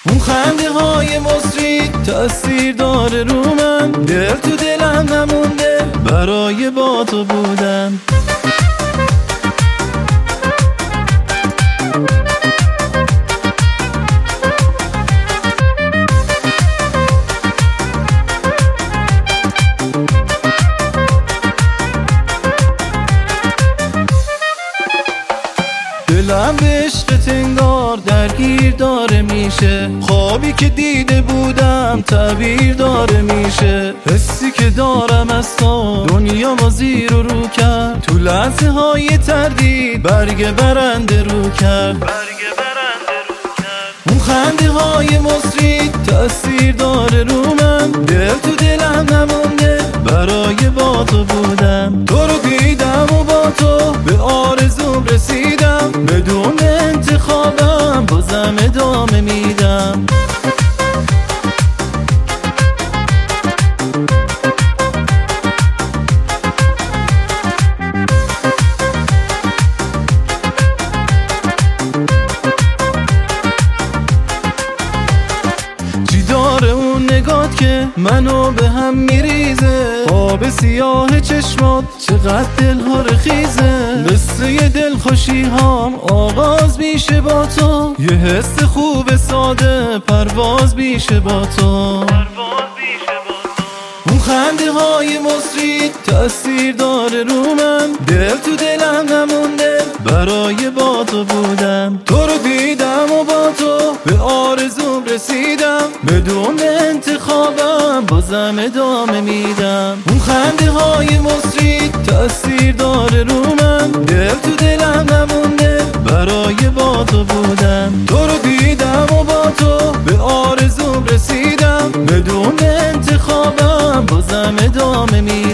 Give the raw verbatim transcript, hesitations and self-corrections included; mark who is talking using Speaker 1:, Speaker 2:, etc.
Speaker 1: اون خنده های مصری تأثیر داره رو من، دل تو دلم نمونده برای با تو بودن. دلم به عشقت انگار درگیر داره میشه، خوابی که دیده بودم تعبیر داره میشه. حسی که دارم از تو دنیا ما زیر و رو کرد، تو لحظه های تردید برگ برنده رو کرد. اون خنده های مصری تأثیر داره رو من، دل تو دلم نمونده برای با تو بودم. تو رو دیدم و با تو به آرزوم رسیدم، بدون انتخابم بازم ادامه میدم. چی داره اون نگات که منو به هم میریزه، آب سیاه چشمات چقدر دلها رخیزه. قصه دلخوشی هام آغاز میشه با تو، یه حس خوب ساده پرواز میشه با تو. اون خنده های مصری تأثیر داره رو من، دل تو دلم نمونده برای با تو بودم. تو رو دیدم و با تو به آرزوم رسیدم، بدون انتخابم بازم ادامه میدم. اون خنده های مصری تأثیر داره رو من، دل تو دلم نمونده برای با تو بودم. تو رو دیدم و با تو به آرزوم رسیدم، بدون انتخابم بازم ادامه میدم.